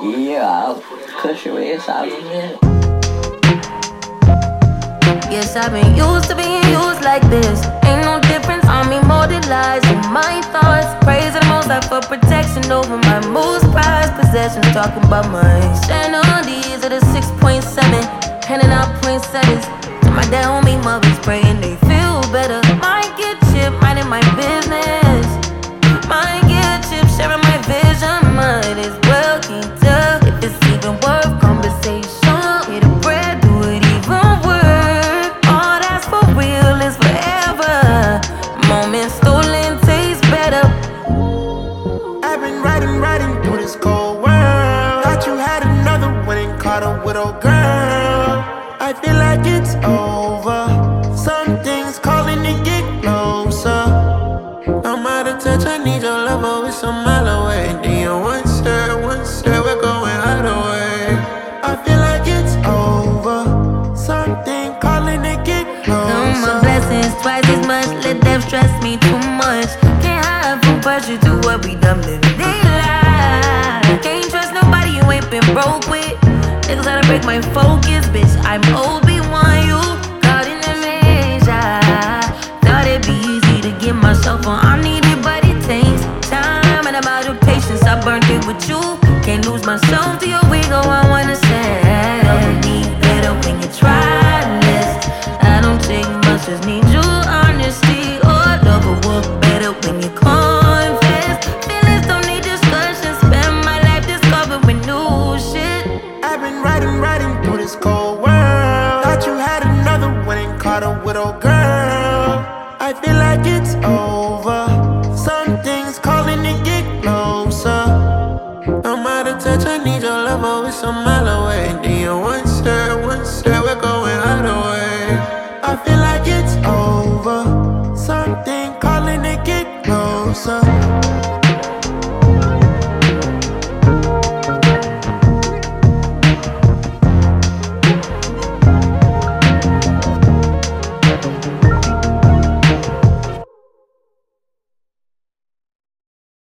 Yeah, cause you is out of here. Yes, I've been used to being used like this. Ain't no difference on me, more than lies in my thoughts. Praise the most high for protection over my most prized possessions. Talking about mine. Stand on these are the 6.7, handing out .7s to my dad, homie, mothers, praying they feel better. Might get chipped, minding my business. Might get chipped, sharing my vision. Might as well can't tell if it's even worth conversation. Hit the bread, do it even work. All that's for real is forever. Moments stolen taste better. I've been riding through this cold world. Thought you had another one and caught a widow girl. I feel like it's over. Something's calling to get closer. I'm out of touch, I need your love, oh, it's a mile away. Then you once said we're going either way. I feel like it's over. Something calling to get closer. Count my blessings twice as much, let them stress me too much. Can't hide from pressure to what we done living they life. Can't trust nobody you ain't been broke with. Niggas gotta break my focus, bitch, I'm Obi-Wan, you caught in the measure. Thought it'd be easy to get myself on, I need it, but it takes time. And I'm out of patience, I burnt it with you. Can't lose myself to your ego, I wanna say love me better when you try this. I don't take much, just need your honesty. Or love will work better when you confess. Feelings don't need discussion, spend my life discovering new shit. I've been riding through this cold world. Thought you had another one and caught a widow girl. I feel like it's over. Something's calling to get closer. I'm out of touch, I need your love, oh, it's a mile away. Then you once said we're going either way. I feel like it's over. Something calling to get closer.